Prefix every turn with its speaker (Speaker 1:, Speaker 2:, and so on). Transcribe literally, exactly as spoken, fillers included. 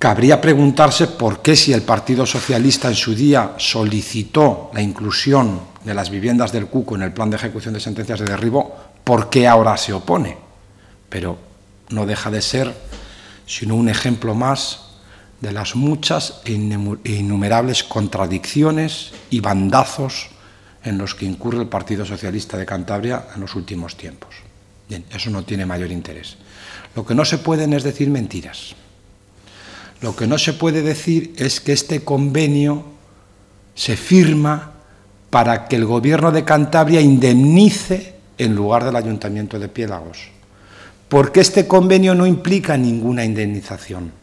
Speaker 1: Cabría preguntarse por qué, si el Partido Socialista en su día solicitó la inclusión de las viviendas del Cuco en el plan de ejecución de sentencias de derribo, ¿por qué ahora se opone? Pero no deja de ser sino un ejemplo más de las muchas e innumerables contradicciones y bandazos en los que incurre el Partido Socialista de Cantabria en los últimos tiempos. Bien, eso no tiene mayor interés. Lo que no se pueden es decir mentiras. Lo que no se puede decir es que este convenio se firma para que el Gobierno de Cantabria indemnice en lugar del Ayuntamiento de Piélagos, porque este convenio no implica ninguna indemnización.